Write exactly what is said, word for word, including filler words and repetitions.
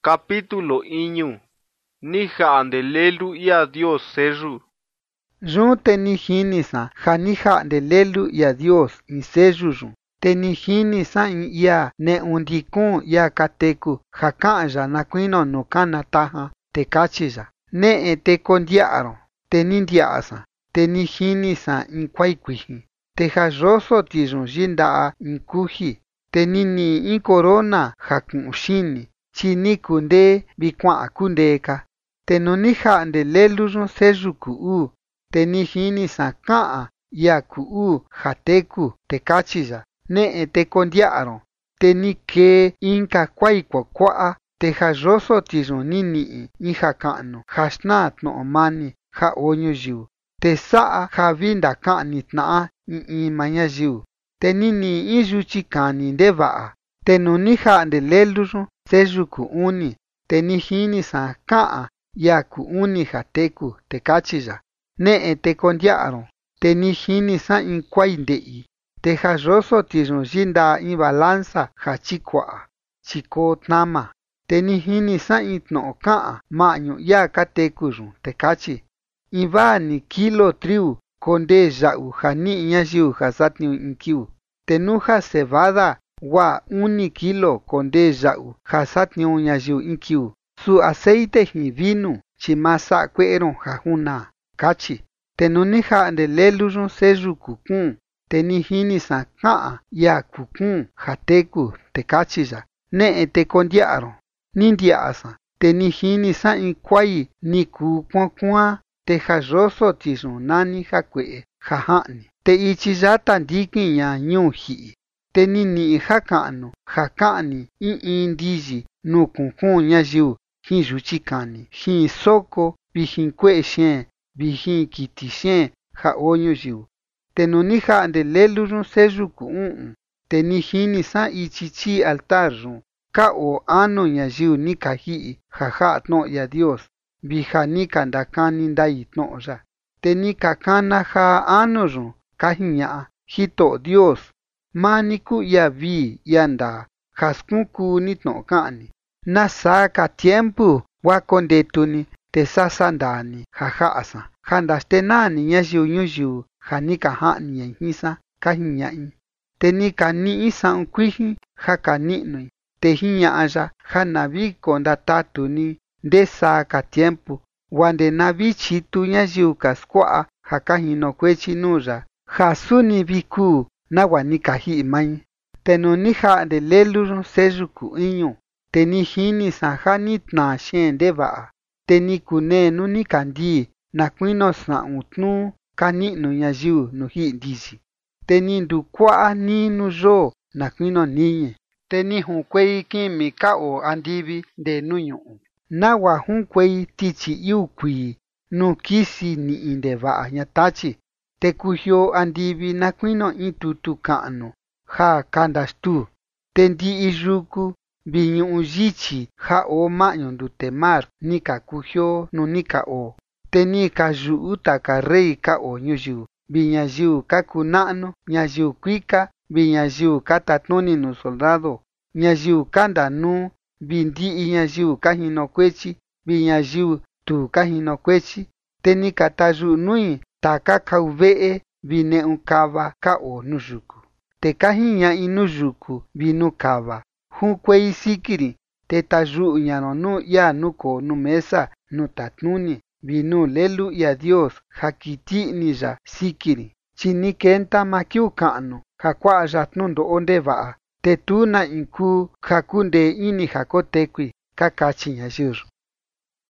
Capítulo iñu. Nija andelelu ia Dios seru. Yu te ni jini sa ja ni ja'ndelelu ia Dios in sellu yu. Te ni jini sa in ia ne'un ndikun ia kateku ja ka'an ya na kuino nu kana taja te kachi ya. Ne'e te kondia'aro. Te ni ndia'a sa. Te ni jini sa in kuai kuiji. Te ja yoso ti yun yinda'a in kuji. Te ni ni in corona ja ku'un xini. Chi ni kunde vi kua'a kundeka. Te nu ni ja'ndelelu yun sellu ku'u. Te ni jini sa ka'an ia ku'u ja teku te kachi ya. Ne'e te kondia'aro. Te ni kee inka kuai kuakua'a. Te ja yoso ti yun ni ni'i in ja ka'nu ja xnaa tnu'u mani ja o ñuyiu. Te sa'a ja vi ndaka'ni tna'a in in maa ñayiu. Te ni ni'i in yuchi kani ndeva'a. Te nu ni ja'ndelelu yun sellu ku'uni. Te ni jini sa ka'an ia ku'uni ja teku te kachi ya. Ne'e te kondia'aro. Te ni jini sa in kuai nde'i. Te ja yoso ti yun yinda'a in balanza ja chikua'a, chikoo tnama. Te ni jini sa in tno'o ka'an ma'ñu ia kateku yun te kachi. Invaa ni kilo triu konde ya'u ja ni'i ñayiu ja satniu in kiu. Te nu ja cebada wa uni kilo konde ya'u ja satniu ñayiu in kiu. Su aceite jin vinu chi ma sa'a kue'eron ja juna, kachi. Te nu ni ja'ndelelu yun sellu kukun. Te ni jini sa ka'an ia kukun ja teku te kachi ya. Ne'e te kondia'aro. Ni ndia'a sa. Te ni jini sa in kuai ni kuu kuan kuan. Te ja yoso ti yun nani ja kue'e ja ja'ni. Te ichi yata ndikin ña ñuu ji'i. Te ni ni'i ja ka'nu ja ka'ni in in ndiyi nu kunkun ñayiu jin yuchi kani, jin soko, vi jin kue'e xeen, vi jin kiti xeen ja o ñuyiu. Te nu ni ja'ndelelu yun sellu ku'u'un. Te ni jini sa ichi chi altar yun ka o anu ñayiu ni ka ji'i ja ja'a tno'o ia Dios, vi ja ni ka ndakani ndayi tno'o ya. Te ni ka kana jaa anu yun ka jiña'a: Jito'o Dios, maa ni kuu ia vii ia ndaa ja skunkuu ni tno'o ka'ni. Nasaa ka tiempu wa kondetuni te sasa ndani ja ja'a sa ja ndaxtenani ñayiu ñuyiu ja ni ka ja'ni ñai jin sa, ka jiña'i. Te ni ka ni'i sa'un kuijin ja ka ni'nui. Te jiña'a ya ja na vi kondatatuni nde saa ka tiempu wa nde na vi chitu ñayiu ka skua'a ja ka jinokuechi nuu ya ja suni vi kuu nagua ni ka ji'i mai. Te nu ni ja'ndelelu yun sellu ku'iñu. Te ni jini sa ja ni tnaa xeen ndeva'a. Te ni kune nu ni ka ndii na kuino sa'un tnuu ka ni'nu ñayiu nu ji'i ndiyi. Te ni ndukua'a ninu yoo na kuino niñe. Te ni junkuei kimi ka o andivi nde nu ñu'u. Nagua junkuei tichi iu kuii nu kisi ni'i ndeva'a ñatachi. Te kujioo andivi na kuino in tutu ka'nu ja kanda stuu. Te ndi'i yuku vi ñu'u yichi ja o ma'ñu ndute mar ni ka kujioo nu ni ka o. Te ni ka yu'u taka rey ka o ñuyiu, vi ñayiu ka kuu na'nu, ñayiu kuika, vi ñayiu ka tatnuni nu soldado, ñayiu ka ndanuu, vi ndi'i ñayiu ka jinokuechi, vi ñayiu tu ka jinokuechi. Te ni ka tayu'u nui taka kau ve'e vi ne'un kava ka o nu yuku. Te ka jiña'i nu yuku vi nu kava: Junkuei sikiri. Te tayu'u ñaro nu ia nuko nu mesa nu tatnuni vi nu lelu ia Dios ja kiti'ni ya sikiri. Chi ni kenta maa kiu ka'nu ja kua'a ya tnundo'o ndeva'a. Te tu na in kuu ja kundee ini ja kotekui, ka kachi ñayiu.